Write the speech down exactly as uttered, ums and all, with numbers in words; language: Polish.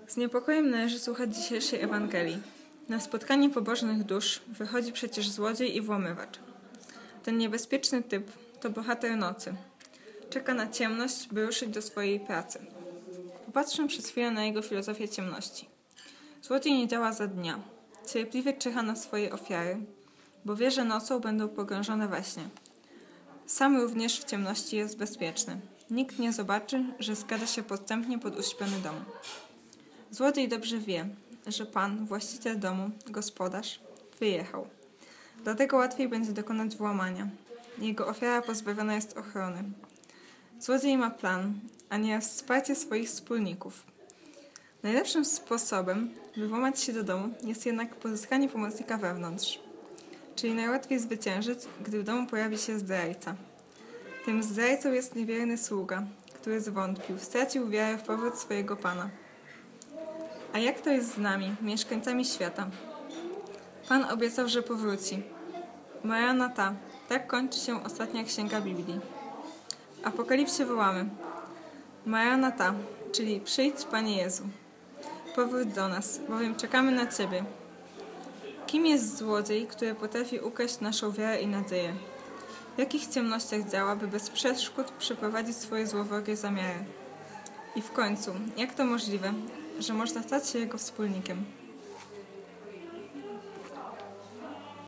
Z niepokojem należy słuchać dzisiejszej Ewangelii. Na spotkanie pobożnych dusz wychodzi przecież złodziej i włamywacz. Ten niebezpieczny typ to bohater nocy. Czeka na ciemność, by ruszyć do swojej pracy. Popatrzmy przez chwilę na jego filozofię ciemności. Złodziej nie działa za dnia. Cierpliwie czyha na swoje ofiary, bo wie, że nocą będą pogrążone we śnie. Sam również w ciemności jest bezpieczny. Nikt nie zobaczy, że składa się podstępnie pod uśpiony dom. Złodziej dobrze wie, że pan, właściciel domu, gospodarz, wyjechał. Dlatego łatwiej będzie dokonać włamania. Jego ofiara pozbawiona jest ochrony. Złodziej ma plan, a nie wsparcie swoich wspólników. Najlepszym sposobem, by włamać się do domu, jest jednak pozyskanie pomocnika wewnątrz. Czyli najłatwiej zwyciężyć, gdy w domu pojawi się zdrajca. Tym zdrajcą jest niewierny sługa, który zwątpił, stracił wiarę w powrót swojego pana. A jak to jest z nami, mieszkańcami świata? Pan obiecał, że powróci. Maranata, tak kończy się ostatnia księga Biblii. W Apokalipsie wołamy: Maranata, czyli przyjdź, Panie Jezu. Powróć do nas, bowiem czekamy na Ciebie. Kim jest złodziej, który potrafi ukraść naszą wiarę i nadzieję? W jakich ciemnościach działa, by bez przeszkód przeprowadzić swoje złowrogie zamiary? I w końcu, jak to możliwe, że można stać się jego wspólnikiem?